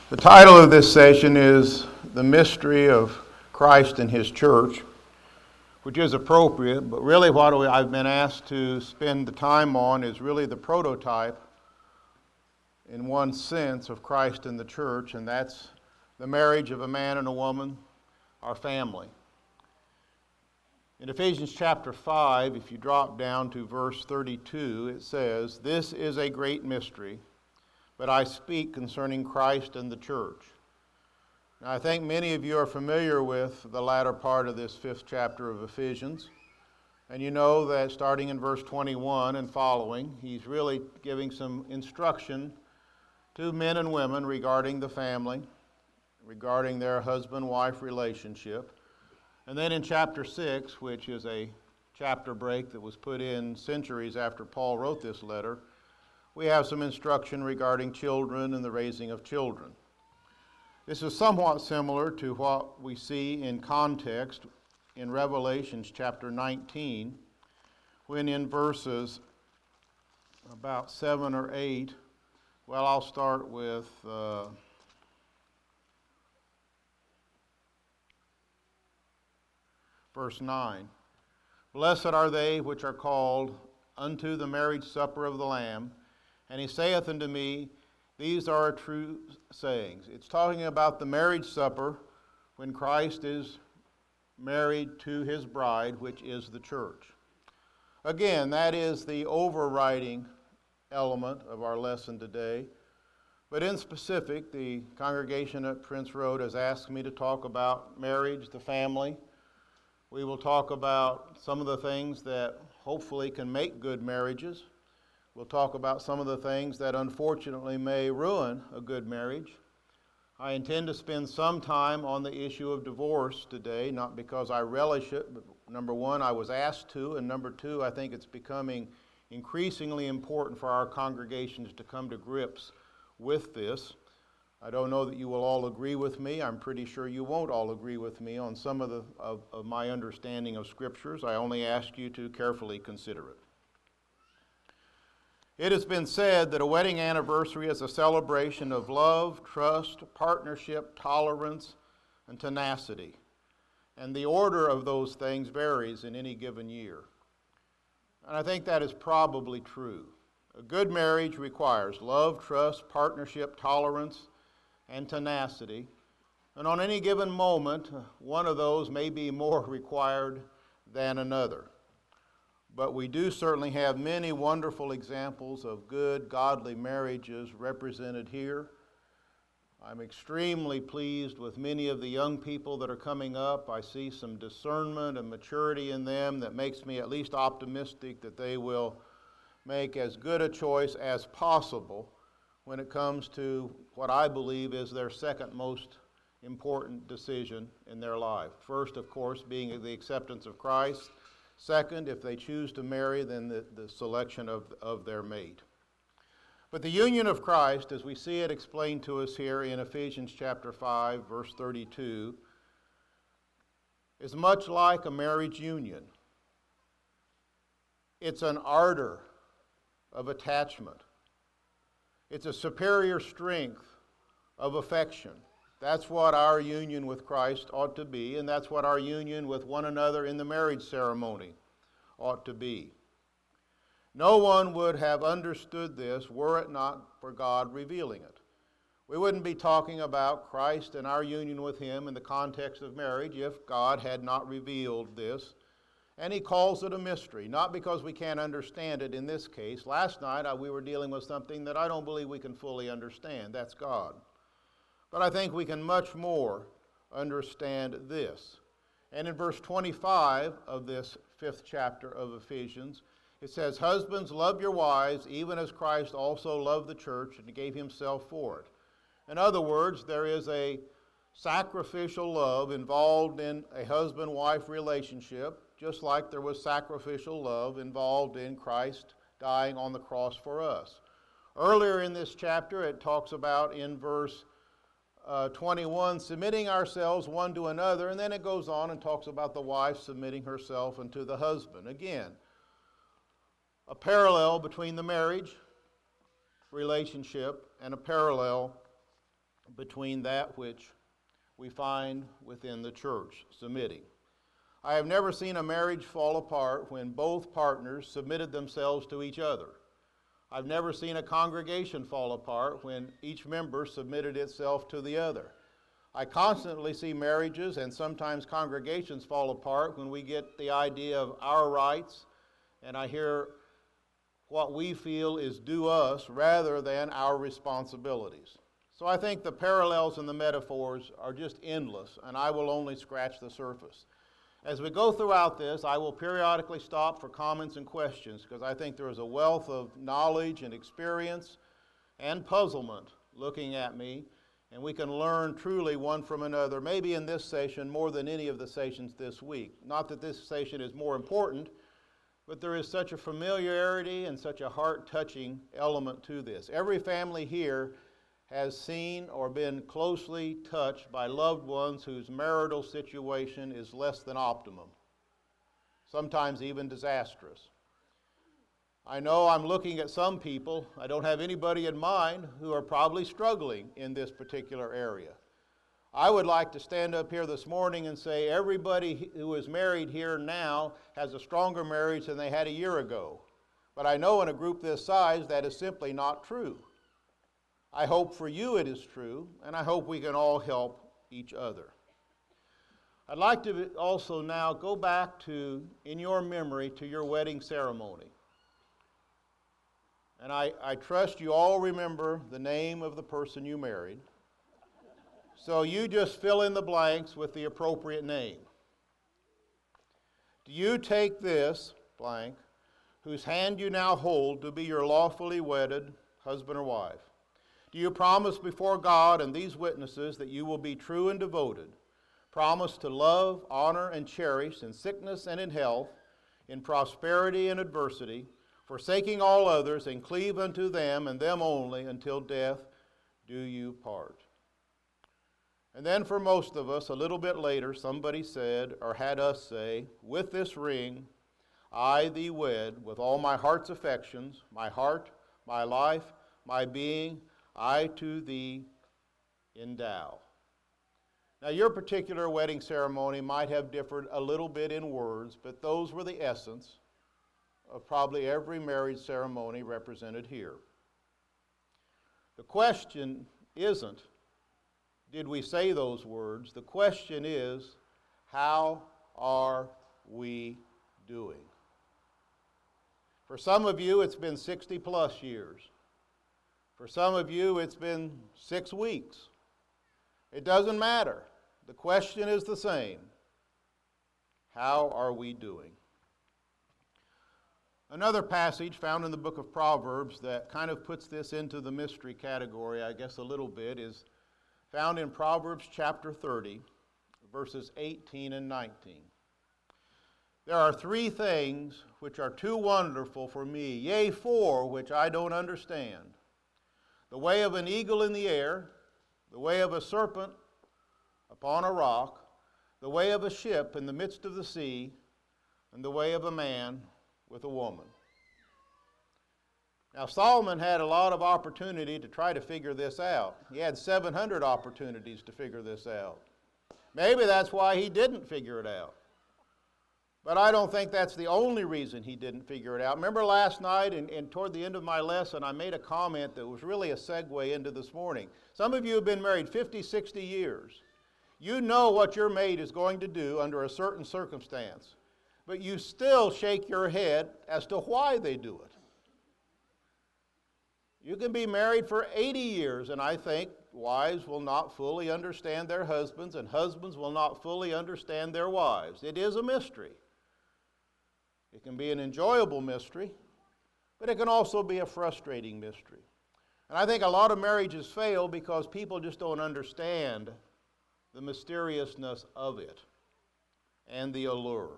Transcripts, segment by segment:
The title of this session is The Mystery of Christ and His Church, which is appropriate, but really what I've been asked to spend the time on is really the prototype, in one sense, of Christ and the church, and that's the marriage of a man and a woman, our family. In Ephesians chapter 5, if you drop down to verse 32, it says, "This is a great mystery, but I speak concerning Christ and the church." Now, I think many of you are familiar with the latter part of this 5th chapter of Ephesians, and you know that starting in verse 21 and following, he's really giving some instruction to men and women regarding the family, regarding their husband-wife relationship. And then in chapter 6, which is a chapter break that was put in centuries after Paul wrote this letter, we have some instruction regarding children and the raising of children. This is somewhat similar to what we see in context in Revelation chapter 19, when in verses about 7 or 8, well, I'll start with verse 9. "Blessed are they which are called unto the marriage supper of the Lamb. And he saith unto me, These are true sayings." It's talking about the marriage supper when Christ is married to his bride, which is the church. Again, that is the overriding element of our lesson today. But in specific, the congregation at Prince Road has asked me to talk about marriage, the family. We will talk about some of the things that hopefully can make good marriages. We'll talk about some of the things that unfortunately may ruin a good marriage. I intend to spend some time on the issue of divorce today, not because I relish it, but number one, I was asked to, and number two, I think it's becoming increasingly important for our congregations to come to grips with this. I don't know that you will all agree with me. I'm pretty sure you won't all agree with me on some of my understanding of Scriptures. I only ask you to carefully consider it. It has been said that a wedding anniversary is a celebration of love, trust, partnership, tolerance, and tenacity. And the order of those things varies in any given year. And I think that is probably true. A good marriage requires love, trust, partnership, tolerance, and tenacity. And on any given moment, one of those may be more required than another. But we do certainly have many wonderful examples of good, godly marriages represented here. I'm extremely pleased with many of the young people that are coming up. I see some discernment and maturity in them that makes me at least optimistic that they will make as good a choice as possible when it comes to what I believe is their second most important decision in their life. First, of course, being the acceptance of Christ. Second, if they choose to marry, then the selection of their mate. But the union of Christ, as we see it explained to us here in Ephesians chapter 5, verse 32, is much like a marriage union. It's an ardor of attachment. It's a superior strength of affection. That's what our union with Christ ought to be, and that's what our union with one another in the marriage ceremony ought to be. No one would have understood this were it not for God revealing it. We wouldn't be talking about Christ and our union with Him in the context of marriage if God had not revealed this. And He calls it a mystery, not because we can't understand it in this case. Last night we were dealing with something that I don't believe we can fully understand. That's God. But I think we can much more understand this. And in verse 25 of this 5th chapter of Ephesians, it says, "Husbands, love your wives, even as Christ also loved the church and gave himself for it." In other words, there is a sacrificial love involved in a husband-wife relationship, just like there was sacrificial love involved in Christ dying on the cross for us. Earlier in this chapter, it talks about in verse 21, submitting ourselves one to another, and then it goes on and talks about the wife submitting herself unto the husband. Again, a parallel between the marriage relationship and a parallel between that which we find within the church, submitting. I have never seen a marriage fall apart when both partners submitted themselves to each other. I've never seen a congregation fall apart when each member submitted itself to the other. I constantly see marriages and sometimes congregations fall apart when we get the idea of our rights, and I hear what we feel is due us rather than our responsibilities. So I think the parallels and the metaphors are just endless, and I will only scratch the surface. As we go throughout this, I will periodically stop for comments and questions because I think there is a wealth of knowledge and experience and puzzlement looking at me, and we can learn truly one from another, maybe in this session more than any of the sessions this week. Not that this session is more important, but there is such a familiarity and such a heart-touching element to this. Every family here has seen or been closely touched by loved ones whose marital situation is less than optimum, sometimes even disastrous. I know I'm looking at some people, I don't have anybody in mind, who are probably struggling in this particular area. I would like to stand up here this morning and say everybody who is married here now has a stronger marriage than they had a year ago. But I know in a group this size that is simply not true. I hope for you it is true, and I hope we can all help each other. I'd like to also now go back to, in your memory, to your wedding ceremony. And I trust you all remember the name of the person you married. So you just fill in the blanks with the appropriate name. Do you take this, blank, whose hand you now hold to be your lawfully wedded husband or wife? Do you promise before God and these witnesses that you will be true and devoted, promise to love, honor, and cherish in sickness and in health, in prosperity and adversity, forsaking all others, and cleave unto them and them only until death do you part? And then for most of us, a little bit later, somebody said, or had us say, with this ring, I thee wed, with all my heart's affections, my heart, my life, my being, I to thee endow. Now your particular wedding ceremony might have differed a little bit in words, but those were the essence of probably every marriage ceremony represented here. The question isn't, did we say those words? The question is, how are we doing? For some of you, it's been 60 plus years. For some of you, it's been 6 weeks. It doesn't matter. The question is the same. How are we doing? Another passage found in the book of Proverbs that kind of puts this into the mystery category, I guess, a little bit, is found in Proverbs chapter 30, verses 18 and 19. There are 3 things which are too wonderful for me, yea, 4 which I don't understand. The way of an eagle in the air, the way of a serpent upon a rock, the way of a ship in the midst of the sea, and the way of a man with a woman. Now, Solomon had a lot of opportunity to try to figure this out. He had 700 opportunities to figure this out. Maybe that's why he didn't figure it out. But I don't think that's the only reason he didn't figure it out. Remember last night and toward the end of my lesson, I made a comment that was really a segue into this morning. Some of you have been married 50, 60 years. You know what your mate is going to do under a certain circumstance, but you still shake your head as to why they do it. You can be married for 80 years, and I think wives will not fully understand their husbands, and husbands will not fully understand their wives. It is a mystery. It can be an enjoyable mystery, but it can also be a frustrating mystery. And I think a lot of marriages fail because people just don't understand the mysteriousness of it and the allure.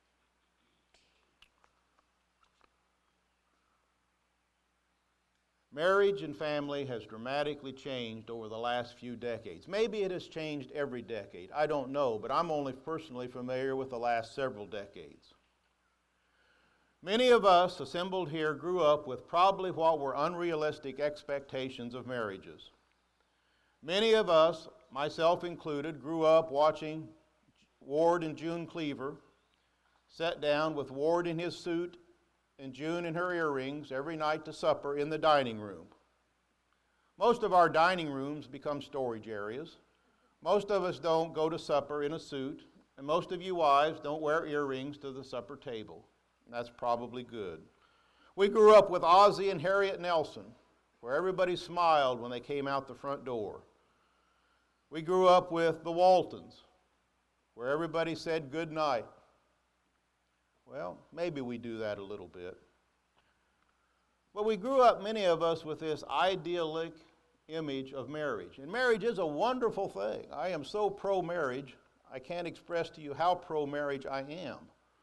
Marriage and family has dramatically changed over the last few decades. Maybe it has changed every decade. I don't know, but I'm only personally familiar with the last several decades. Many of us assembled here grew up with probably what were unrealistic expectations of marriages. Many of us, myself included, grew up watching Ward and June Cleaver sit down with Ward in his suit and June in her earrings every night to supper in the dining room. Most of our dining rooms become storage areas. Most of us don't go to supper in a suit, and most of you wives don't wear earrings to the supper table. That's probably good. We grew up with Ozzie and Harriet Nelson, where everybody smiled when they came out the front door. We grew up with the Waltons, where everybody said good night. Well, maybe we do that a little bit. But we grew up, many of us, with this idyllic image of marriage. And marriage is a wonderful thing. I am so pro-marriage, I can't express to you how pro-marriage I am.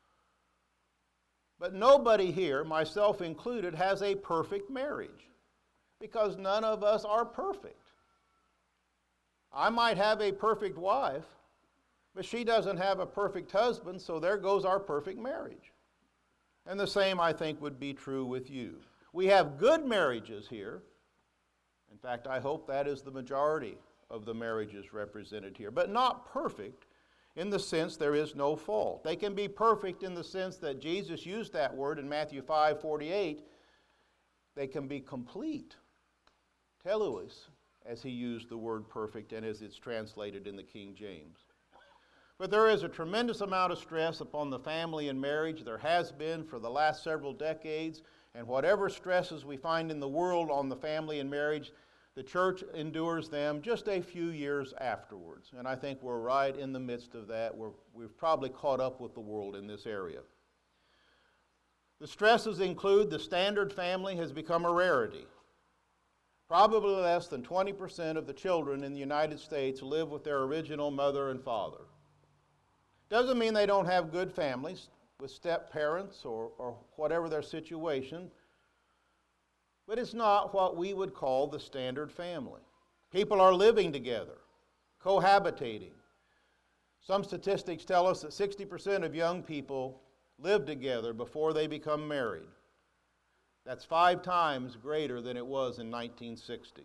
But nobody here, myself included, has a perfect marriage, because none of us are perfect. I might have a perfect wife, but she doesn't have a perfect husband, so there goes our perfect marriage. And the same, I think, would be true with you. We have good marriages here. In fact, I hope that is the majority of the marriages represented here, but not perfect in the sense there is no fault. They can be perfect in the sense that Jesus used that word in Matthew 5:48. They can be complete, telos, as he used the word perfect and as it's translated in the King James. But there is a tremendous amount of stress upon the family and marriage. There has been for the last several decades, and whatever stresses we find in the world on the family and marriage, the church endures them just a few years afterwards. And I think we're right in the midst of that. We've probably caught up with the world in this area. The stresses include the standard family has become a rarity. Probably less than 20% of the children in the United States live with their original mother and father. Doesn't mean they don't have good families with step-parents or whatever their situation, but it's not what we would call the standard family. People are living together, cohabitating. Some statistics tell us that 60% of young people live together before they become married. That's 5 times greater than it was in 1960.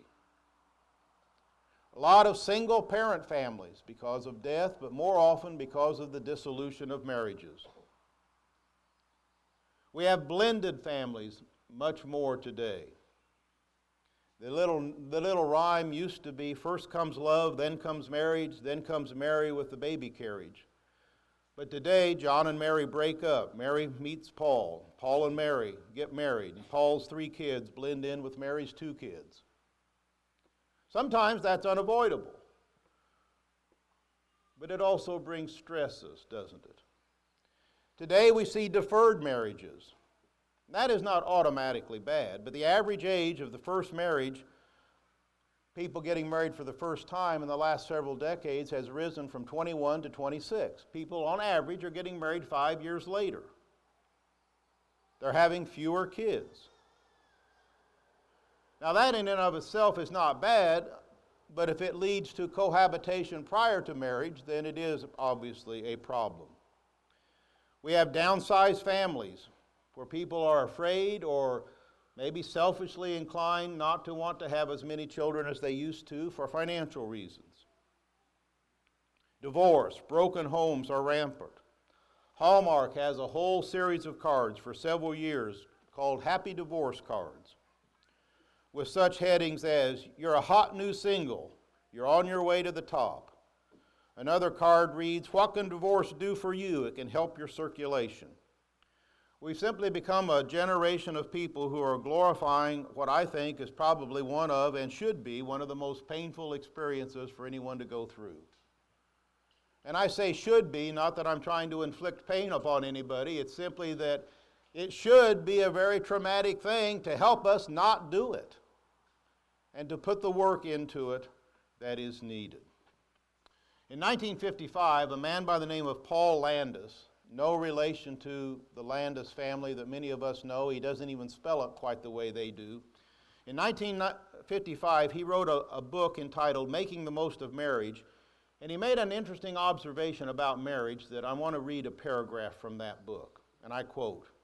A lot of single-parent families because of death, but more often because of the dissolution of marriages. We have blended families much more today. The little rhyme used to be, first comes love, then comes marriage, then comes Mary with the baby carriage. But today, John and Mary break up. Mary meets Paul. Paul and Mary get married. And Paul's 3 kids blend in with Mary's 2 kids. Sometimes that's unavoidable. But it also brings stresses, doesn't it? Today we see deferred marriages. That is not automatically bad, but the average age of the first marriage, people getting married for the first time in the last several decades, has risen from 21 to 26. People on average are getting married 5 years later. They're having fewer kids. Now that in and of itself is not bad, but if it leads to cohabitation prior to marriage, then it is obviously a problem. We have downsized families where people are afraid or maybe selfishly inclined not to want to have as many children as they used to for financial reasons. Divorce, broken homes are rampant. Hallmark has a whole series of cards for several years called Happy Divorce cards, with such headings as, you're a hot new single, you're on your way to the top. Another card reads, what can divorce do for you? It can help your circulation. We've simply become a generation of people who are glorifying what I think is probably one of, and should be, one of the most painful experiences for anyone to go through. And I say should be, not that I'm trying to inflict pain upon anybody, it's simply that it should be a very traumatic thing to help us not do it, and to put the work into it that is needed. In 1955, a man by the name of Paul Landis, no relation to the Landis family that many of us know, he doesn't even spell it quite the way they do. In 1955, he wrote a book entitled Making the Most of Marriage, and he made an interesting observation about marriage that I want to read a paragraph from that book, and I quote,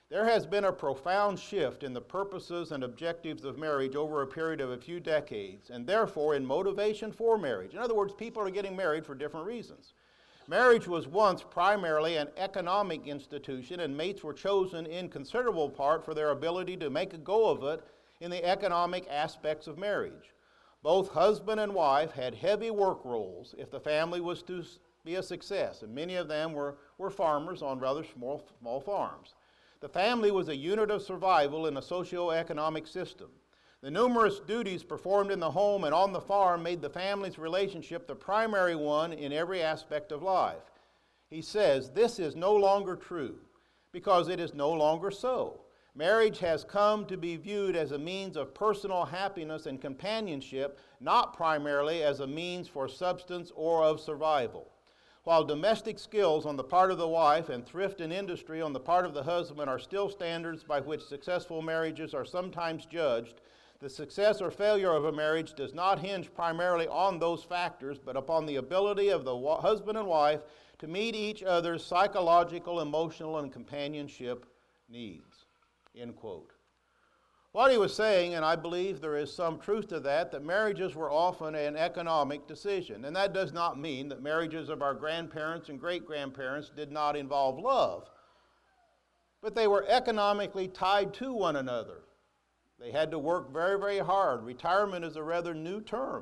There has been a profound shift in the purposes and objectives of marriage over a period of a few decades, and therefore in motivation for marriage. In other words, people are getting married for different reasons. Marriage was once primarily an economic institution, and mates were chosen in considerable part for their ability to make a go of it in the economic aspects of marriage. Both husband and wife had heavy work roles if the family was to be a success, and many of them were farmers on rather small farms. The family was a unit of survival in a socio-economic system. The numerous duties performed in the home and on the farm made the family's relationship the primary one in every aspect of life. He says, this is no longer true because it is no longer so. Marriage has come to be viewed as a means of personal happiness and companionship, not primarily as a means for substance or of survival. While domestic skills on the part of the wife and thrift and industry on the part of the husband are still standards by which successful marriages are sometimes judged, the success or failure of a marriage does not hinge primarily on those factors, but upon the ability of the husband and wife to meet each other's psychological, emotional, and companionship needs. End quote. What he was saying, and I believe there is some truth to that marriages were often an economic decision. And that does not mean that marriages of our grandparents and great-grandparents did not involve love. But they were economically tied to one another. They had to work very, very hard. Retirement is a rather new term.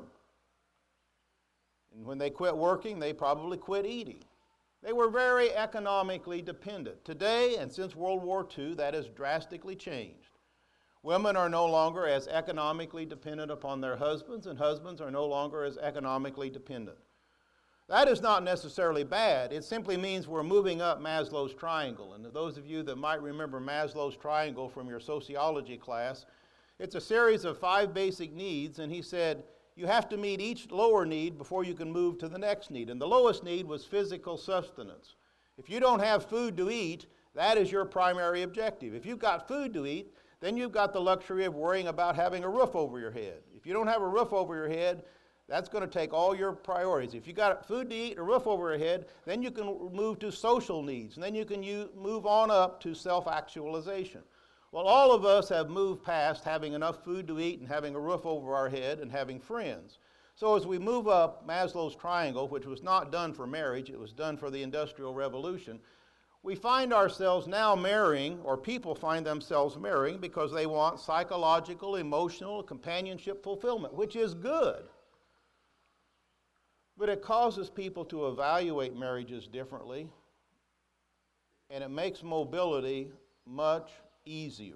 And when they quit working, they probably quit eating. They were very economically dependent. Today, and since World War II, that has drastically changed. Women are no longer as economically dependent upon their husbands, and husbands are no longer as economically dependent. That is not necessarily bad. It simply means we're moving up Maslow's triangle. And to those of you that might remember Maslow's triangle from your sociology class, it's a series of 5 basic needs, and he said you have to meet each lower need before you can move to the next need. And the lowest need was physical sustenance. If you don't have food to eat, that is your primary objective. If you've got food to eat, then you've got the luxury of worrying about having a roof over your head. If you don't have a roof over your head, that's going to take all your priorities. If you've got food to eat and a roof over your head, then you can move to social needs, and then you can move on up to self-actualization. Well, all of us have moved past having enough food to eat and having a roof over our head and having friends. So as we move up Maslow's triangle, which was not done for marriage, it was done for the Industrial Revolution, we find ourselves now marrying, or people find themselves marrying, because they want psychological, emotional, companionship fulfillment, which is good. But it causes people to evaluate marriages differently, and it makes mobility much easier.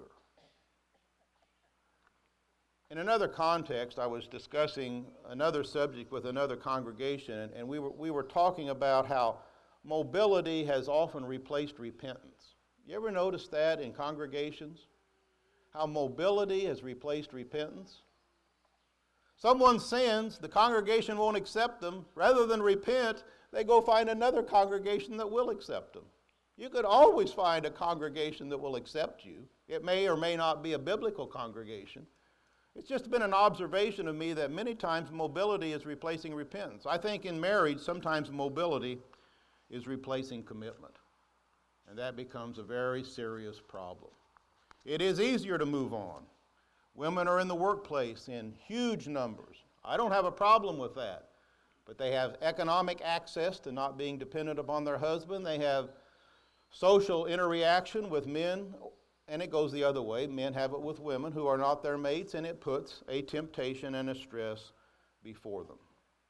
In another context, I was discussing another subject with another congregation, and we were talking about how mobility has often replaced repentance. You ever notice that in congregations? How mobility has replaced repentance? Someone sins, the congregation won't accept them. Rather than repent, they go find another congregation that will accept them. You could always find a congregation that will accept you. It may or may not be a biblical congregation. It's just been an observation of me that many times mobility is replacing repentance. I think in marriage, sometimes mobility is replacing commitment. And that becomes a very serious problem. It is easier to move on. Women are in the workplace in huge numbers. I don't have a problem with that. But they have economic access to not being dependent upon their husband. They have social interaction with men, and it goes the other way. Men have it with women who are not their mates, and it puts a temptation and a stress before them.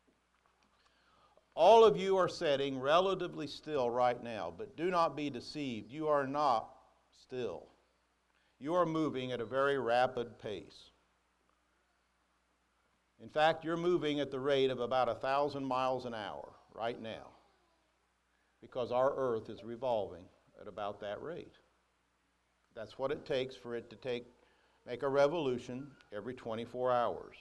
All of you are sitting relatively still right now, but do not be deceived. You are not still. You are moving at a very rapid pace. In fact, you're moving at the rate of about 1,000 miles an hour right now, because our earth is revolving at about that rate. That's what it takes for it to make a revolution every 24 hours.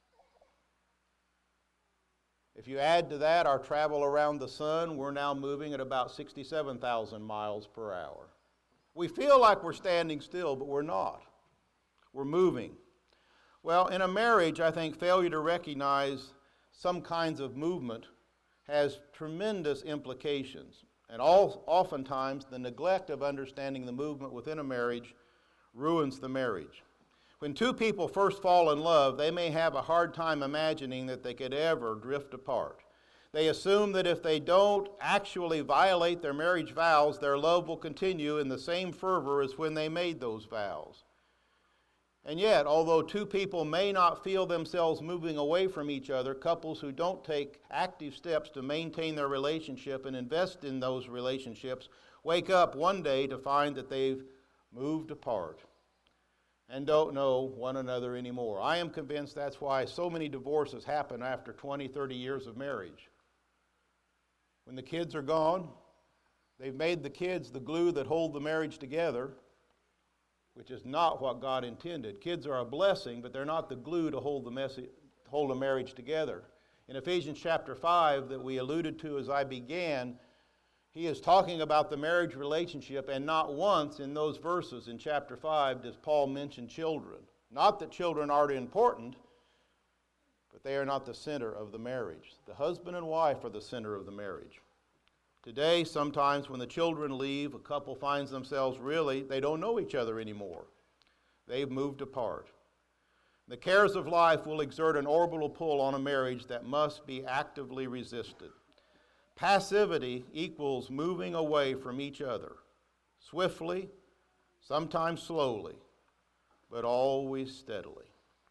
If you add to that our travel around the sun, we're now moving at about 67,000 miles per hour. We feel like we're standing still, but we're not. We're moving. Well, in a marriage, I think failure to recognize some kinds of movement has tremendous implications. And oftentimes, the neglect of understanding the movement within a marriage ruins the marriage. When two people first fall in love, they may have a hard time imagining that they could ever drift apart. They assume that if they don't actually violate their marriage vows, their love will continue in the same fervor as when they made those vows. And yet, although two people may not feel themselves moving away from each other, couples who don't take active steps to maintain their relationship and invest in those relationships wake up one day to find that they've moved apart and don't know one another anymore. I am convinced that's why so many divorces happen after 20, 30 years of marriage. When the kids are gone, they've made the kids the glue that hold the marriage together, which is not what God intended. Kids are a blessing, but they're not the glue to hold a marriage together. In Ephesians chapter 5 that we alluded to as I began, he is talking about the marriage relationship, and not once in those verses in chapter 5 does Paul mention children. Not that children aren't important, but they are not the center of the marriage. The husband and wife are the center of the marriage. Today, sometimes when the children leave, a couple finds themselves they don't know each other anymore. They've moved apart. The cares of life will exert an orbital pull on a marriage that must be actively resisted. Passivity equals moving away from each other, swiftly, sometimes slowly, but always steadily.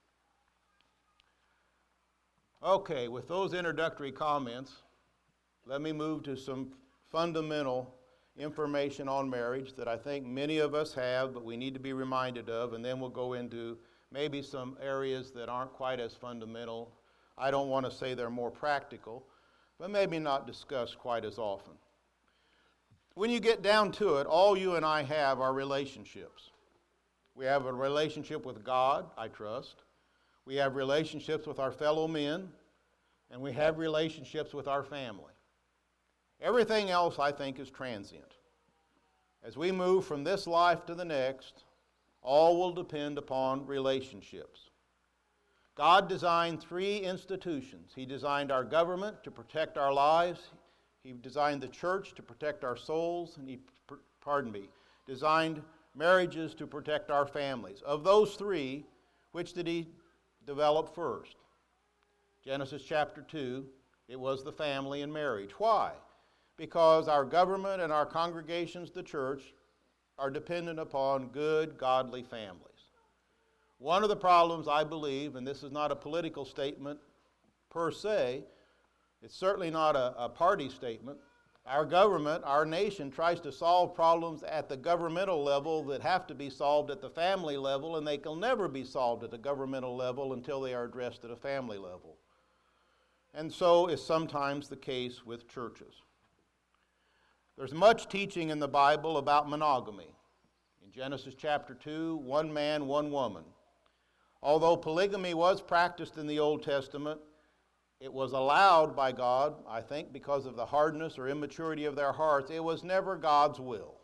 Okay, with those introductory comments, let me move to some fundamental information on marriage that I think many of us have, but we need to be reminded of, and then we'll go into maybe some areas that aren't quite as fundamental. I don't want to say they're more practical, but maybe not discussed quite as often. When you get down to it, all you and I have are relationships. We have a relationship with God, I trust. We have relationships with our fellow men, and we have relationships with our family. Everything else, I think, is transient. As we move from this life to the next, all will depend upon relationships. God designed 3 institutions. He designed our government to protect our lives. He designed the church to protect our souls. And he designed marriages to protect our families. Of those 3, which did he develop first? Genesis chapter 2, it was the family and marriage. Why? Because our government and our congregations, the church, are dependent upon good, godly families. One of the problems, I believe, and this is not a political statement per se, it's certainly not a party statement. Our government, our nation, tries to solve problems at the governmental level that have to be solved at the family level, and they can never be solved at the governmental level until they are addressed at a family level. And so is sometimes the case with churches. There's much teaching in the Bible about monogamy. In Genesis chapter 2, 1 man, 1 woman. Although polygamy was practiced in the Old Testament, it was allowed by God, I think, because of the hardness or immaturity of their hearts. It was never God's will.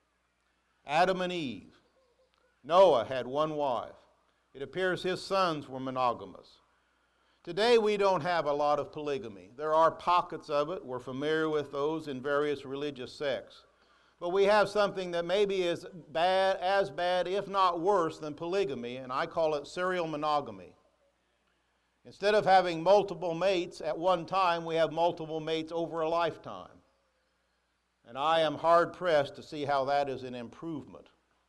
Adam and Eve. Noah had 1 wife. It appears his sons were monogamous. Today we don't have a lot of polygamy. There are pockets of it. We're familiar with those in various religious sects. But we have something that maybe is as bad, if not worse, than polygamy, and I call it serial monogamy. Instead of having multiple mates at one time, we have multiple mates over a lifetime. And I am hard-pressed to see how that is an improvement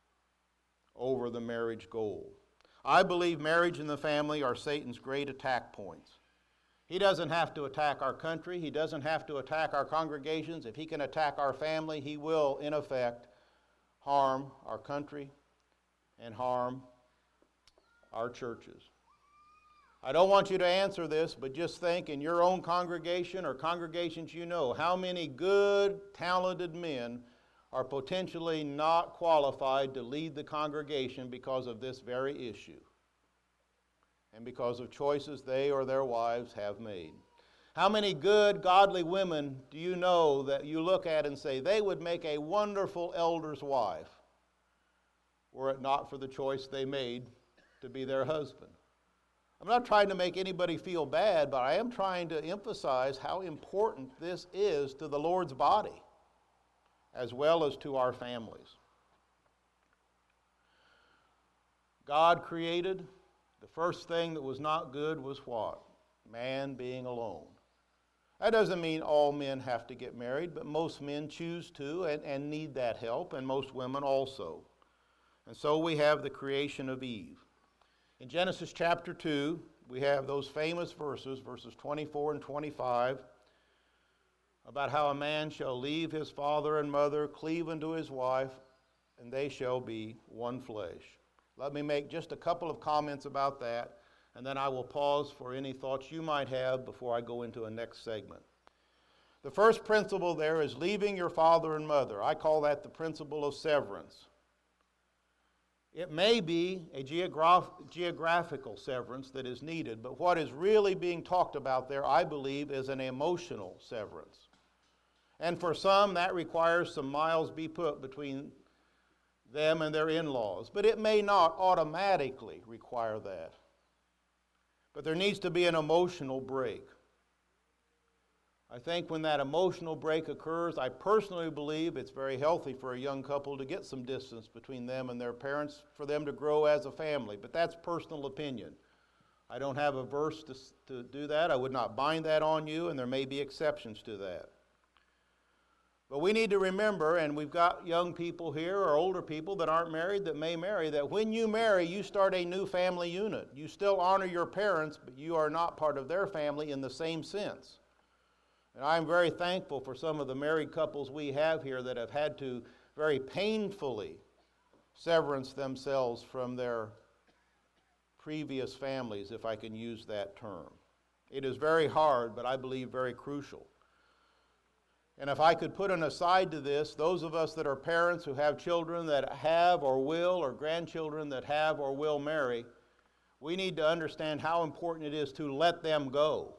over the marriage goal. I believe marriage and the family are Satan's great attack points. He doesn't have to attack our country. He doesn't have to attack our congregations. If he can attack our family, he will, in effect, harm our country and harm our churches. I don't want you to answer this, but just think in your own congregation or congregations you know, how many good, talented men are potentially not qualified to lead the congregation because of this very issue and because of choices they or their wives have made. How many good, godly women do you know that you look at and say, they would make a wonderful elder's wife were it not for the choice they made to be their husband? I'm not trying to make anybody feel bad, but I am trying to emphasize how important this is to the Lord's body. as well as to our families. God created. The first thing that was not good was what? Man being alone. That doesn't mean all men have to get married, but most men choose to and need that help, and most women also. And so we have the creation of Eve. In Genesis chapter 2, we have those famous verses 24 and 25, about how a man shall leave his father and mother, cleave unto his wife, and they shall be one flesh. Let me make just a couple of comments about that, and then I will pause for any thoughts you might have before I go into a next segment. The first principle there is leaving your father and mother. I call that the principle of severance. It may be a geographical severance that is needed, but what is really being talked about there, I believe, is an emotional severance. And for some, that requires some miles be put between them and their in-laws. But it may not automatically require that. But there needs to be an emotional break. I think when that emotional break occurs, I personally believe it's very healthy for a young couple to get some distance between them and their parents, for them to grow as a family. But that's personal opinion. I don't have a verse to do that. I would not bind that on you, and there may be exceptions to that. But we need to remember, and we've got young people here or older people that aren't married that may marry, that when you marry, you start a new family unit. You still honor your parents, but you are not part of their family in the same sense. And I'm very thankful for some of the married couples we have here that have had to very painfully severance themselves from their previous families, if I can use that term. It is very hard, but I believe very crucial. And if I could put an aside to this, those of us that are parents who have children that have or will, or grandchildren that have or will marry, we need to understand how important it is to let them go.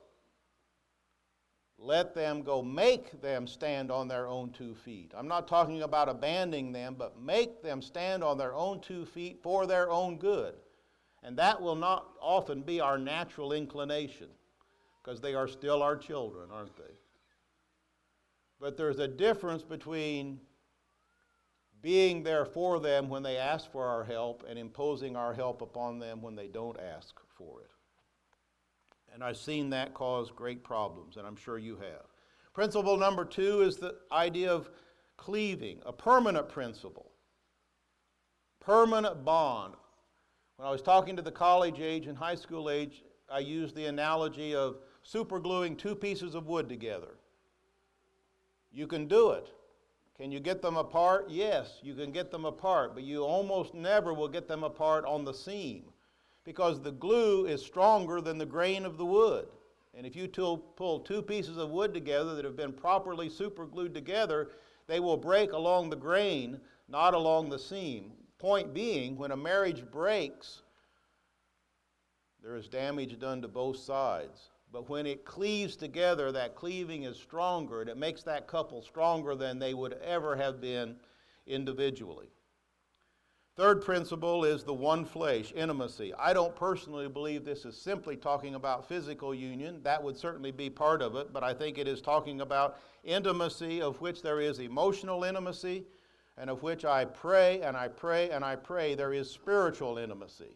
Let them go. Make them stand on their own 2 feet. I'm not talking about abandoning them, but make them stand on their own 2 feet for their own good. And that will not often be our natural inclination, because they are still our children, aren't they? But there's a difference between being there for them when they ask for our help and imposing our help upon them when they don't ask for it. And I've seen that cause great problems, and I'm sure you have. Principle number 2 is the idea of cleaving, a permanent principle, permanent bond. When I was talking to the college age and high school age, I used the analogy of supergluing 2 pieces of wood together. You can do it. Can you get them apart? Yes, you can get them apart, but you almost never will get them apart on the seam, because the glue is stronger than the grain of the wood. And if you pull 2 pieces of wood together that have been properly superglued together, they will break along the grain, not along the seam. Point being, when a marriage breaks, there is damage done to both sides. But when it cleaves together, that cleaving is stronger, and it makes that couple stronger than they would ever have been individually. Third principle is the one flesh, intimacy. I don't personally believe this is simply talking about physical union. That would certainly be part of it, but I think it is talking about intimacy, of which there is emotional intimacy, and of which I pray and I pray and I pray there is spiritual intimacy.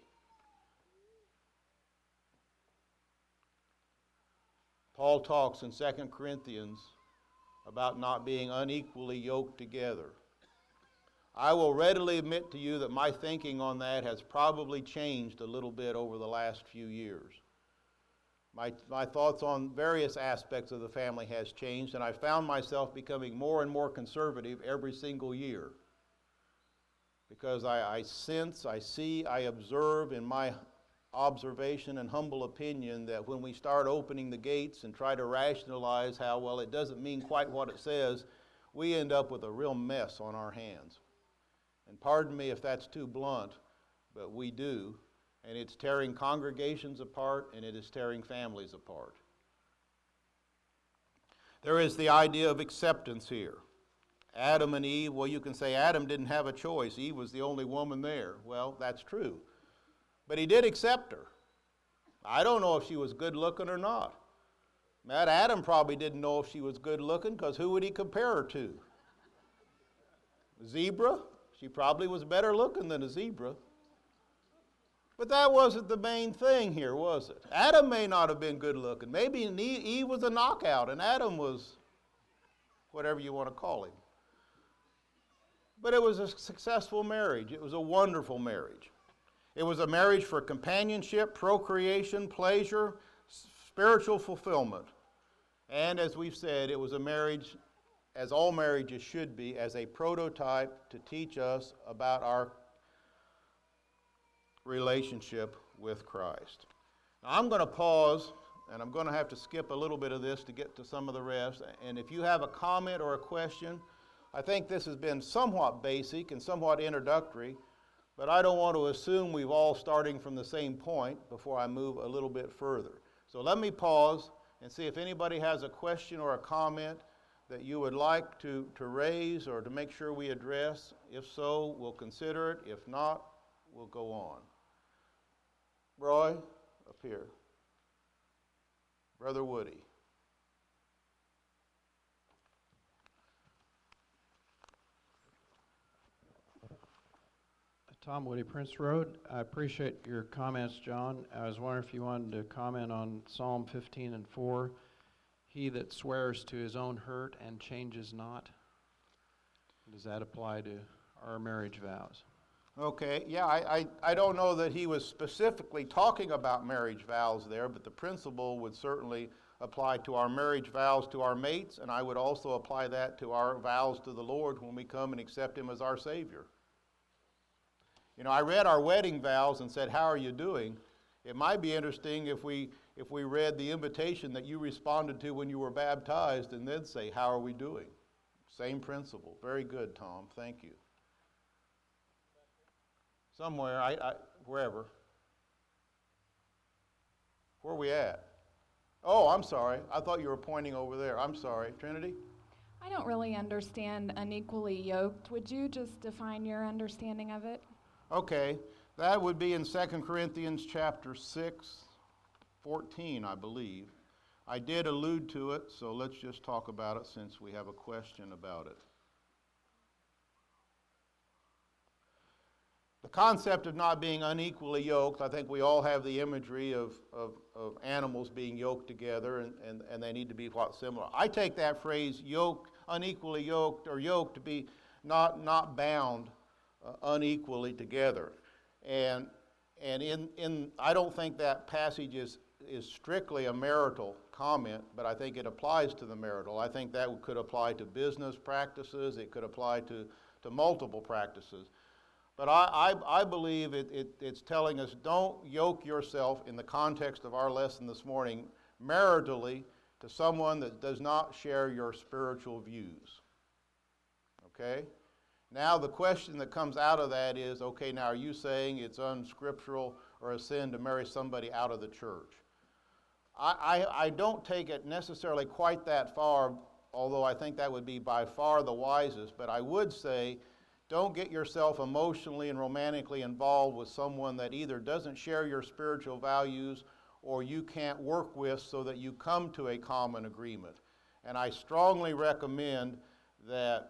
Paul talks in 2 Corinthians about not being unequally yoked together. I will readily admit to you that my thinking on that has probably changed a little bit over the last few years. My thoughts on various aspects of the family has changed, and I found myself becoming more and more conservative every single year. Because I sense, I see, I observe in my observation and humble opinion that when we start opening the gates and try to rationalize how, well, it doesn't mean quite what it says, we end up with a real mess on our hands. And pardon me if that's too blunt, but we do. And it's tearing congregations apart, and it is tearing families apart. There is the idea of acceptance here. Adam and Eve, well, you can say Adam didn't have a choice. Eve was the only woman there. Well, that's true. But he did accept her. I don't know if she was good looking or not. Adam probably didn't know if she was good looking, because who would he compare her to? Zebra, she probably was better looking than a zebra. But that wasn't the main thing here, was it? Adam may not have been good looking. Maybe Eve was a knockout and Adam was whatever you want to call him. But it was a successful marriage. It was a wonderful marriage. It was a marriage for companionship, procreation, pleasure, spiritual fulfillment. And as we've said, it was a marriage, as all marriages should be, as a prototype to teach us about our relationship with Christ. Now, I'm going to pause, and I'm going to have to skip a little bit of this to get to some of the rest. And if you have a comment or a question, I think this has been somewhat basic and somewhat introductory, but I don't want to assume we've all starting from the same point before I move a little bit further. So let me pause and see if anybody has a question or a comment that you would like to raise or to make sure we address. If so, we'll consider it. If not, we'll go on. Roy, up here. Brother Woody. Tom Woody, Prince Road. I appreciate your comments, John. I was wondering if you wanted to comment on Psalm 15 and 4. He that swears to his own hurt and changes not. Does that apply to our marriage vows? Okay, yeah, I don't know that he was specifically talking about marriage vows there, but the principle would certainly apply to our marriage vows to our mates, and I would also apply that to our vows to the Lord when we come and accept Him as our Savior. You know, I read our wedding vows and said, how are you doing? It might be interesting if we read the invitation that you responded to when you were baptized and then say, how are we doing? Same principle. Very good, Tom. Thank you. Somewhere, wherever. Where are we at? Oh, I'm sorry. I thought you were pointing over there. I'm sorry. Trinity? I don't really understand unequally yoked. Would you just define your understanding of it? Okay, that would be in 2 Corinthians chapter 6, 14, I believe. I did allude to it, so let's just talk about it since we have a question about it. The concept of not being unequally yoked, I think we all have the imagery of animals being yoked together, and they need to be what similar. I take that phrase, yoked, unequally yoked, or yoked to be not bound unequally together. And I don't think that passage is strictly a marital comment, but I think it applies to the marital. I think that could apply to business practices. It could apply to multiple practices. But I believe it's telling us don't yoke yourself in the context of our lesson this morning maritally to someone that does not share your spiritual views. Okay? Now the question that comes out of that is, okay, now are you saying it's unscriptural or a sin to marry somebody out of the church? I don't take it necessarily quite that far, although I think that would be by far the wisest, but I would say don't get yourself emotionally and romantically involved with someone that either doesn't share your spiritual values or you can't work with so that you come to a common agreement. And I strongly recommend that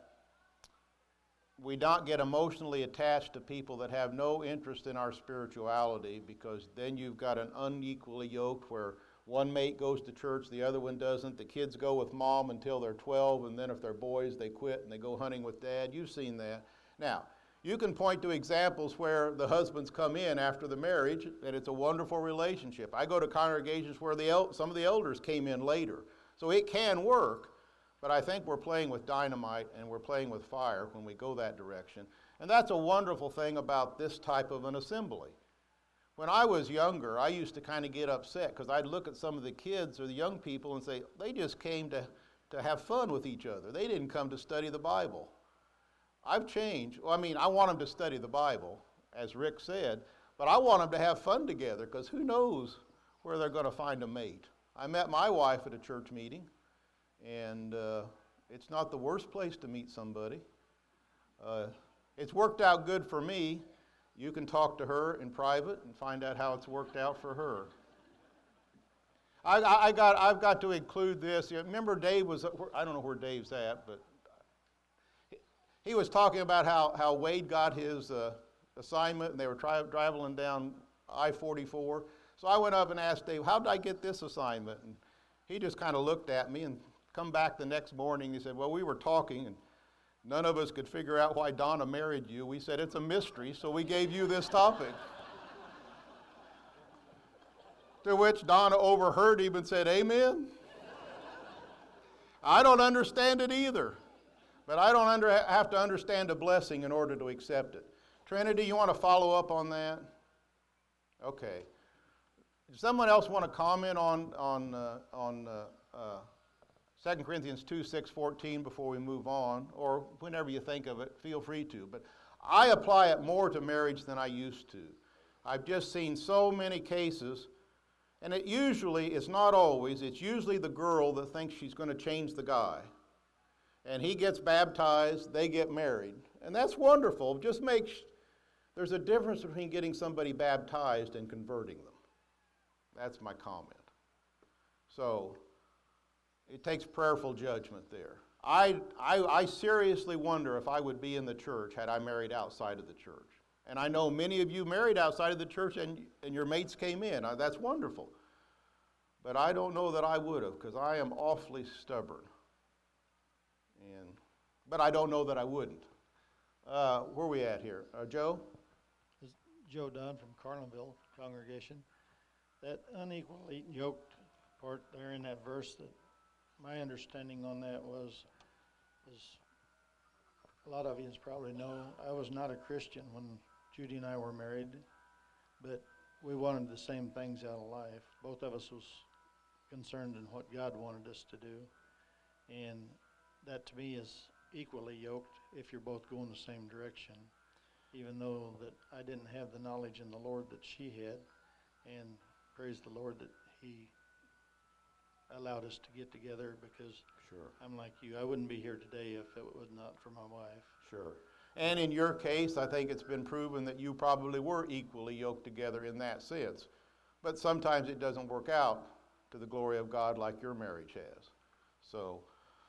we not get emotionally attached to people that have no interest in our spirituality, because then you've got an unequally yoked where one mate goes to church, the other one doesn't. The kids go with mom until they're 12, and then if they're boys, they quit and they go hunting with dad. You've seen that. Now, you can point to examples where the husbands come in after the marriage, and it's a wonderful relationship. I go to congregations where some of the elders came in later. So it can work. But I think we're playing with dynamite and we're playing with fire when we go that direction. And that's a wonderful thing about this type of an assembly. When I was younger, I used to kind of get upset because I'd look at some of the kids or the young people and say, they just came to have fun with each other. They didn't come to study the Bible. I've changed. Well, I mean, I want them to study the Bible, as Rick said, but I want them to have fun together because who knows where they're going to find a mate. I met my wife at a church meeting. And it's not the worst place to meet somebody. It's worked out good for me. You can talk to her in private and find out how it's worked out for her. I've got to include this. Remember Dave was, I don't know where Dave's at, but he was talking about how Wade got his assignment, and they were traveling down I-44. So I went up and asked Dave, how did I get this assignment? And he just kind of looked at me and come back the next morning. He said, well, we were talking, and none of us could figure out why Donna married you. We said, it's a mystery, so we gave you this topic. To which Donna overheard him and said, amen. I don't understand it either. But I don't have to understand a blessing in order to accept it. Trinity, you want to follow up on that? Okay. Does someone else want to comment on 2 Corinthians 2:6-14 before we move on? Or whenever you think of it, feel free to. But I apply it more to marriage than I used to. I've just seen so many cases, and it's not always, it's usually the girl that thinks she's going to change the guy. And he gets baptized, they get married. And that's wonderful. There's a difference between getting somebody baptized and converting them. That's my comment. So, it takes prayerful judgment there. I seriously wonder if I would be in the church had I married outside of the church. And I know many of you married outside of the church and your mates came in. That's wonderful. But I don't know that I would have, because I am awfully stubborn. But I don't know that I wouldn't. Where are we at here? Joe? This is Joe Dunn from Carlinville congregation. That unequally yoked part there in that verse, that my understanding on that is a lot of you probably know, I was not a Christian when Judy and I were married, but we wanted the same things out of life. Both of us was concerned in what God wanted us to do. And that to me is equally yoked if you're both going the same direction, even though that I didn't have the knowledge in the Lord that she had. And praise the Lord that he allowed us to get together, because Sure. I'm like you. I wouldn't be here today if it was not for my wife. Sure. And in your case, I think it's been proven that you probably were equally yoked together in that sense. But sometimes it doesn't work out to the glory of God like your marriage has. So,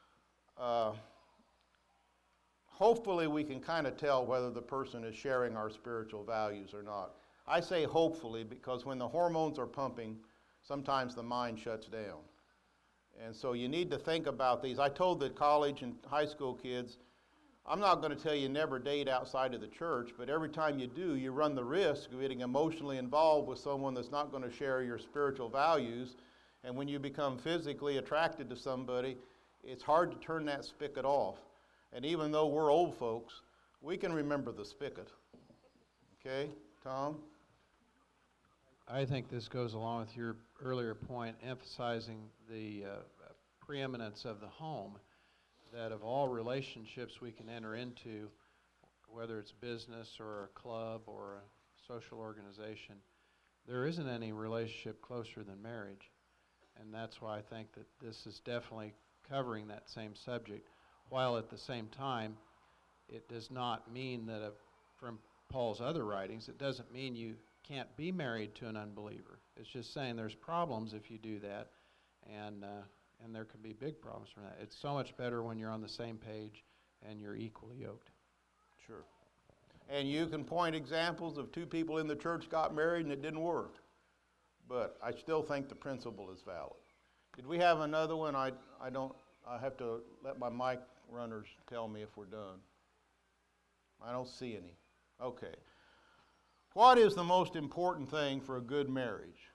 hopefully we can kind of tell whether the person is sharing our spiritual values or not. I say hopefully because when the hormones are pumping, sometimes the mind shuts down. And so you need to think about these. I told the college and high school kids, I'm not going to tell you never date outside of the church, but every time you do, you run the risk of getting emotionally involved with someone that's not going to share your spiritual values. And when you become physically attracted to somebody, it's hard to turn that spigot off. And even though we're old folks, we can remember the spigot. Okay, Tom? I think this goes along with your earlier point, emphasizing the preeminence of the home, that of all relationships we can enter into, whether it's business or a club or a social organization, there isn't any relationship closer than marriage. And that's why I think that this is definitely covering that same subject, while at the same time, it does not mean that, from Paul's other writings, it doesn't mean you can't be married to an unbeliever. It's just saying there's problems if you do that, and there can be big problems from that. It's so much better when you're on the same page and you're equally yoked. Sure. And you can point examples of two people in the church got married and it didn't work. But I still think the principle is valid. Did we have another one? I have to let my mic runners tell me if we're done. I don't see any. Okay. What is the most important thing for a good marriage?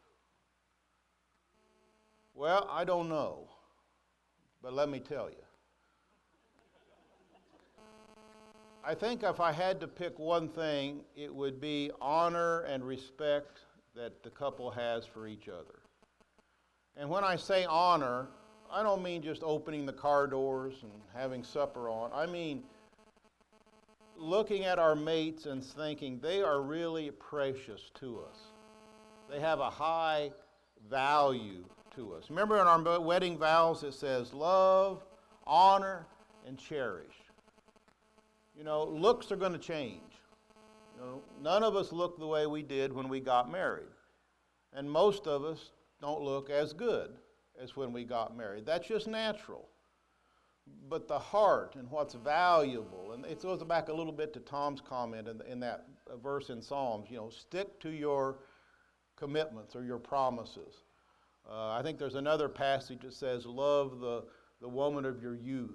Well, I don't know, but let me tell you. I think if I had to pick one thing, it would be honor and respect that the couple has for each other. And when I say honor, I don't mean just opening the car doors and having supper on. I mean looking at our mates and thinking they are really precious to us. They have a high value to us. Remember in our wedding vows it says love, honor, and cherish. You know, looks are going to change. You know, none of us look the way we did when we got married. And most of us don't look as good as when we got married. That's just natural. but the heart and what's valuable. And it goes back a little bit to Tom's comment in that verse in Psalms, stick to your commitments or your promises. I think there's another passage that says, love the woman of your youth.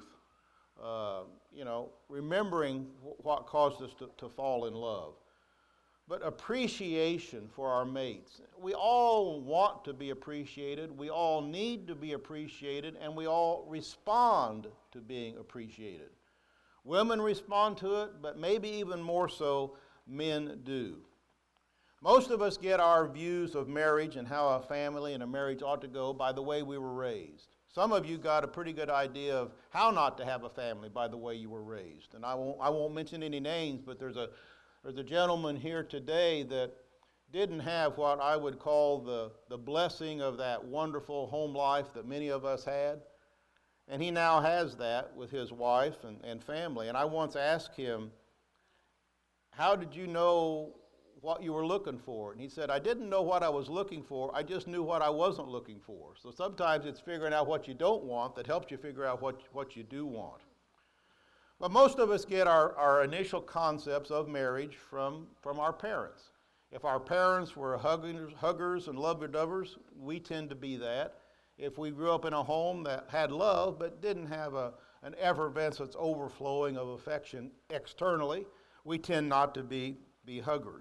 Remembering what caused us to fall in love. But appreciation for our mates. We all want to be appreciated. We all need to be appreciated, and we all respond to being appreciated. Women respond to it, but maybe even more so, men do. Most of us get our views of marriage and how a family and a marriage ought to go by the way we were raised. Some of you got a pretty good idea of how not to have a family by the way you were raised. And I won't mention any names, but there's a gentleman here today that didn't have what I would call the blessing of that wonderful home life that many of us had. And he now has that with his wife and family. And I once asked him, how did you know what you were looking for? And he said, I didn't know what I was looking for, I just knew what I wasn't looking for. So sometimes it's figuring out what you don't want that helps you figure out what you do want. But most of us get our initial concepts of marriage from our parents. If our parents were huggers and lovey-dovers, we tend to be that. If we grew up in a home that had love but didn't have an effervescence overflowing of affection externally, we tend not to be huggers.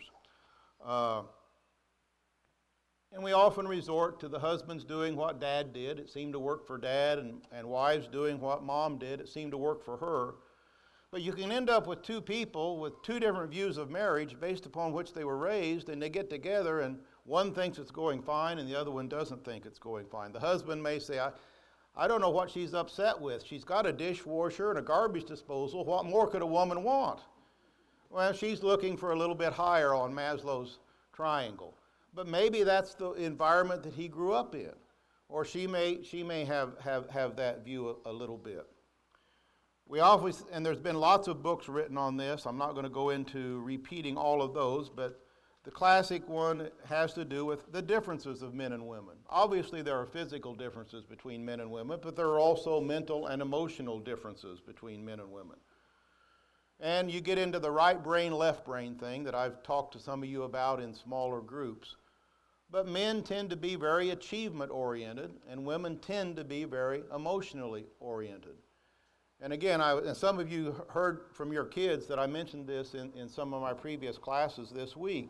And we often resort to the husbands doing what dad did. It seemed to work for dad, and wives doing what mom did. It seemed to work for her. But you can end up with two people with two different views of marriage based upon which they were raised, and they get together and one thinks it's going fine and the other one doesn't think it's going fine. The husband may say, I don't know what she's upset with. She's got a dishwasher and a garbage disposal. What more could a woman want? Well, she's looking for a little bit higher on Maslow's triangle. But maybe that's the environment that he grew up in. Or she may have that view a little bit. And there's been lots of books written on this. I'm not going to go into repeating all of those, but the classic one has to do with the differences of men and women. Obviously, there are physical differences between men and women, but there are also mental and emotional differences between men and women. And you get into the right brain, left brain thing that I've talked to some of you about in smaller groups. But men tend to be very achievement-oriented, and women tend to be very emotionally oriented. And again, and some of you heard from your kids that I mentioned this in some of my previous classes this week.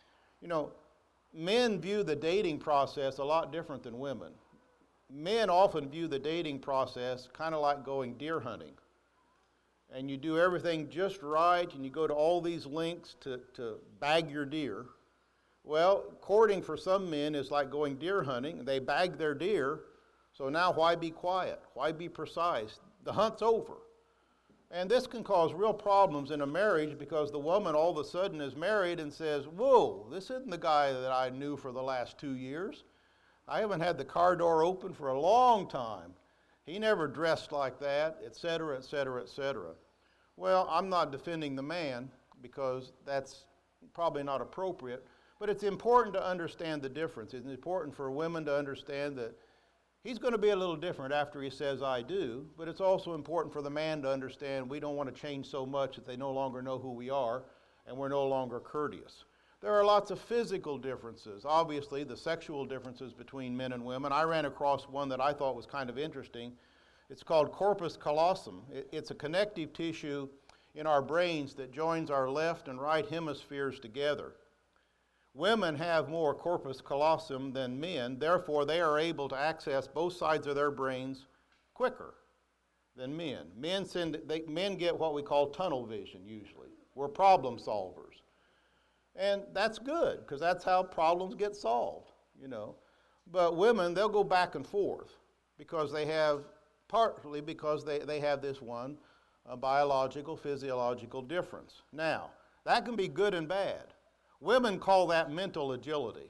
Men view the dating process a lot different than women. Men often view the dating process kind of like going deer hunting. And you do everything just right, and you go to all these lengths to bag your deer. Well, courting for some men is like going deer hunting. They bag their deer, so now why be quiet? Why be precise? The hunt's over. And this can cause real problems in a marriage because the woman all of a sudden is married and says, whoa, this isn't the guy that I knew for the last 2 years. I haven't had the car door open for a long time. He never dressed like that, etc., etc., etc. Well, I'm not defending the man because that's probably not appropriate, but it's important to understand the difference. It's important for women to understand that he's going to be a little different after he says, I do, but it's also important for the man to understand we don't want to change so much that they no longer know who we are and we're no longer courteous. There are lots of physical differences. Obviously, the sexual differences between men and women. I ran across one that I thought was kind of interesting. It's called corpus callosum. It's a connective tissue in our brains that joins our left and right hemispheres together. Women have more corpus callosum than men, therefore they are able to access both sides of their brains quicker than men. Men get what we call tunnel vision usually. We're problem solvers. And that's good, because that's how problems get solved, But women, they'll go back and forth because partly because they have this one biological, physiological difference. Now, that can be good and bad. Women call that mental agility.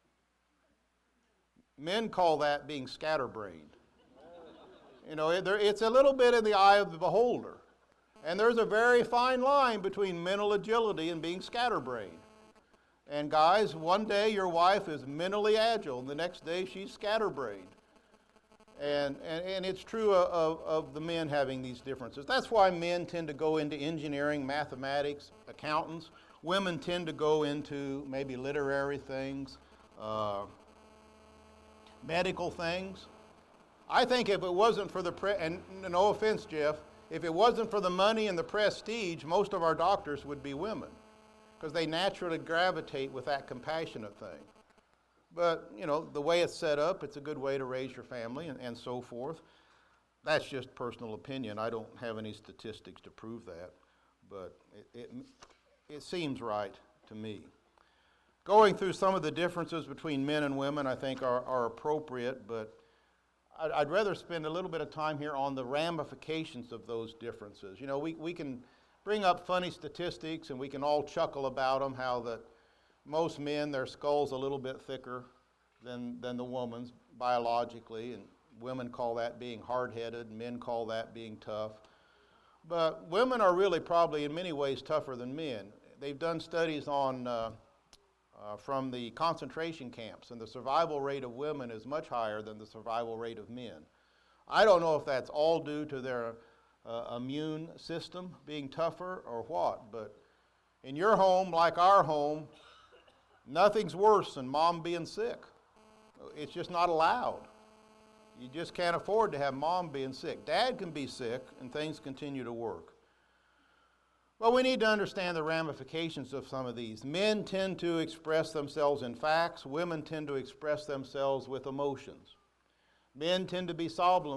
Men call that being scatterbrained. It's a little bit in the eye of the beholder. And there's a very fine line between mental agility and being scatterbrained. And guys, one day your wife is mentally agile, and the next day she's scatterbrained. And it's true of the men having these differences. That's why men tend to go into engineering, mathematics, accountants. Women tend to go into maybe literary things, medical things. I think if it wasn't for and no offense, Jeff, if it wasn't for the money and the prestige, most of our doctors would be women, because they naturally gravitate with that compassionate thing. But, you know, the way it's set up, it's a good way to raise your family and so forth. That's just personal opinion. I don't have any statistics to prove that, but it seems right to me. Going through some of the differences between men and women, I think, are appropriate, but I'd rather spend a little bit of time here on the ramifications of those differences. You know, we can bring up funny statistics and we can all chuckle about them, how that most men, their skull's a little bit thicker than the woman's biologically, and women call that being hard-headed, men call that being tough. But women are really probably in many ways tougher than men. They've done studies on from the concentration camps, and the survival rate of women is much higher than the survival rate of men. I don't know if that's all due to their immune system being tougher or what, but in your home, like our home, nothing's worse than mom being sick. It's just not allowed. You just can't afford to have mom being sick. Dad can be sick and things continue to work. Well, we need to understand the ramifications of some of these. Men tend to express themselves in facts. Women tend to express themselves with emotions. Men tend to be problem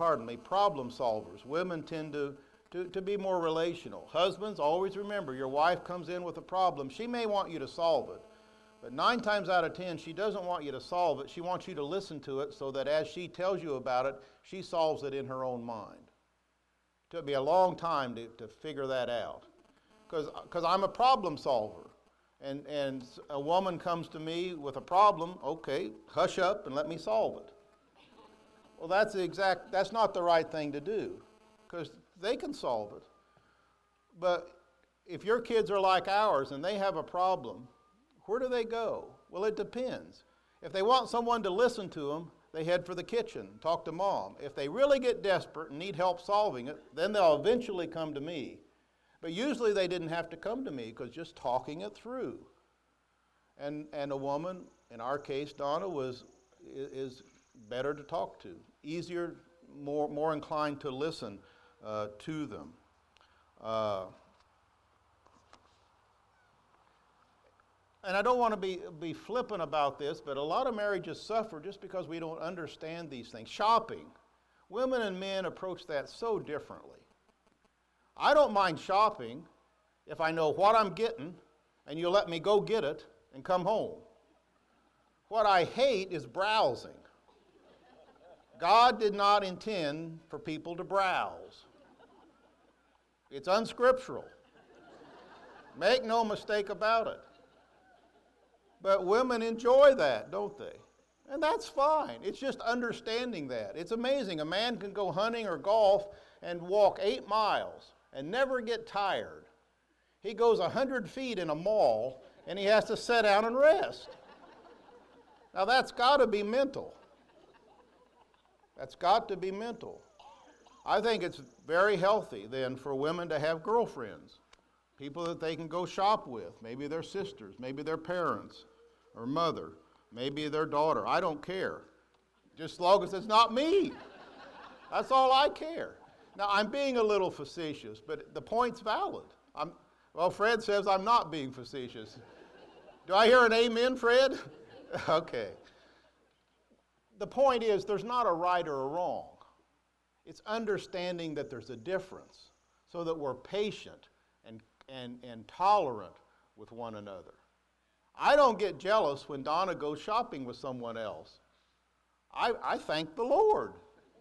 solvers. Women tend to be more relational. Husbands, always remember, your wife comes in with a problem. She may want you to solve it. But 9 times out of 10, she doesn't want you to solve it. She wants you to listen to it so that as she tells you about it, she solves it in her own mind. It took me a long time to figure that out. Because I'm a problem solver. And a woman comes to me with a problem, okay, hush up and let me solve it. Well, that's not the right thing to do, because they can solve it. But if your kids are like ours and they have a problem, where do they go? Well, it depends. If they want someone to listen to them, they head for the kitchen, talk to mom. If they really get desperate and need help solving it, then they'll eventually come to me. But usually they didn't have to come to me, because just talking it through. And a woman, in our case, Donna, is better to talk to, easier, more inclined to listen to them. And I don't want to be flippant about this, but a lot of marriages suffer just because we don't understand these things. Shopping. Women and men approach that so differently. I don't mind shopping if I know what I'm getting and you let me go get it and come home. What I hate is browsing. God did not intend for people to browse. It's unscriptural. Make no mistake about it. But women enjoy that, don't they? And that's fine. It's just understanding that. It's amazing. A man can go hunting or golf and walk 8 miles and never get tired. He goes 100 feet in a mall and he has to sit down and rest. Now that's got to be mental. That's got to be mental. I think it's very healthy then for women to have girlfriends, people that they can go shop with, maybe their sisters, maybe their parents or mother, maybe their daughter. I don't care, just as long as it's not me. That's all I care. Now, I'm being a little facetious, but the point's valid. Well, Fred says I'm not being facetious. Do I hear an amen, Fred? Okay. The point is, there's not a right or a wrong. It's understanding that there's a difference so that we're patient and tolerant with one another. I don't get jealous when Donna goes shopping with someone else. I thank the Lord.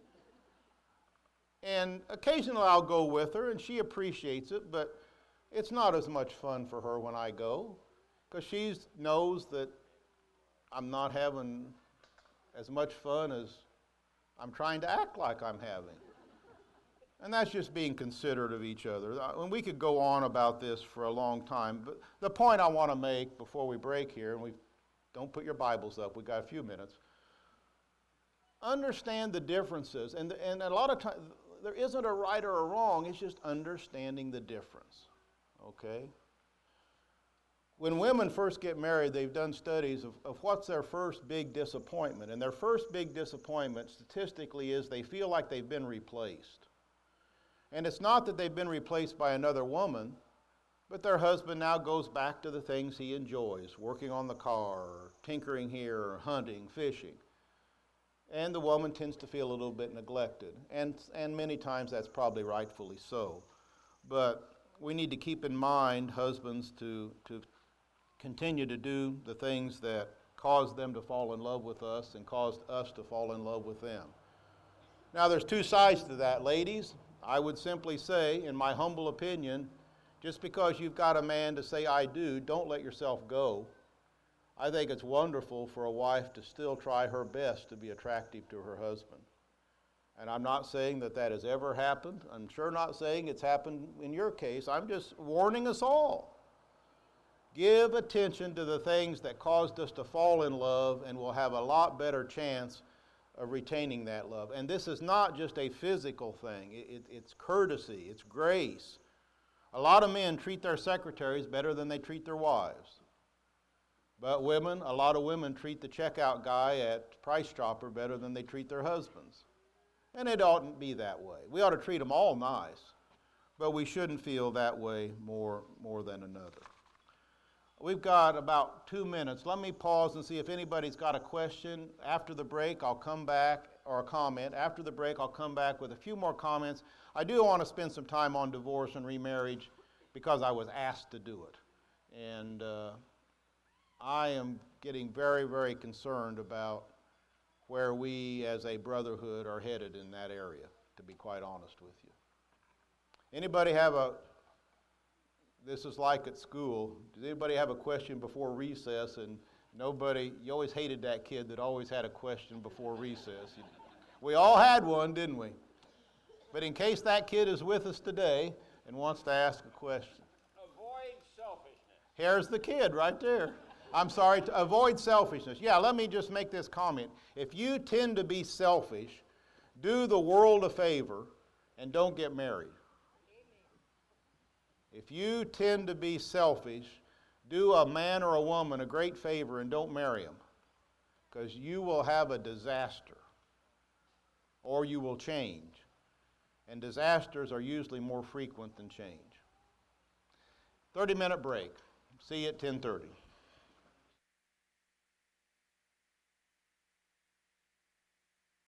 And occasionally I'll go with her, and she appreciates it, but it's not as much fun for her when I go, because she knows that I'm not having as much fun as I'm trying to act like I'm having. And that's just being considerate of each other. And we could go on about this for a long time, but the point I want to make before we break here, and don't put your Bibles up, we've got a few minutes. understand the differences. And a lot of times, there isn't a right or a wrong, it's just understanding the difference. Okay? When women first get married, they've done studies of what's their first big disappointment. And their first big disappointment, statistically, is they feel like they've been replaced. And it's not that they've been replaced by another woman, but their husband now goes back to the things he enjoys, working on the car, or tinkering here, or hunting, fishing. And the woman tends to feel a little bit neglected. And many times that's probably rightfully so. But we need to keep in mind, husbands, to continue to do the things that cause them to fall in love with us and caused us to fall in love with them. Now, there's two sides to that, ladies. I would simply say, in my humble opinion, just because you've got a man to say I do, don't let yourself go. I think it's wonderful for a wife to still try her best to be attractive to her husband. And I'm not saying that that has ever happened. I'm sure not saying it's happened in your case. I'm just warning us all. Give attention to the things that caused us to fall in love, and we'll have a lot better chance of retaining that love. And this is not just a physical thing. It's courtesy. It's grace. A lot of men treat their secretaries better than they treat their wives. But women, a lot of women treat the checkout guy at Price Chopper better than they treat their husbands. And it oughtn't be that way. We ought to treat them all nice, but we shouldn't feel that way more than another. We've got about 2 minutes. Let me pause and see if anybody's got a question. After the break, I'll come back, or a comment. After the break, I'll come back with a few more comments. I do want to spend some time on divorce and remarriage because I was asked to do it. And I am getting very, very concerned about where we as a brotherhood are headed in that area, to be quite honest with you. Anybody have this is like at school, does anybody have a question before recess? And nobody, you always hated that kid that always had a question before recess. We all had one, didn't we? But in case that kid is with us today and wants to ask a question. Avoid selfishness. Here's the kid right there. I'm sorry, to avoid selfishness. Yeah, let me just make this comment. If you tend to be selfish, do the world a favor and don't get married. If you tend to be selfish, do a man or a woman a great favor and don't marry them, because you will have a disaster, or you will change. And disasters are usually more frequent than change. 30-minute break. See you at 10:30.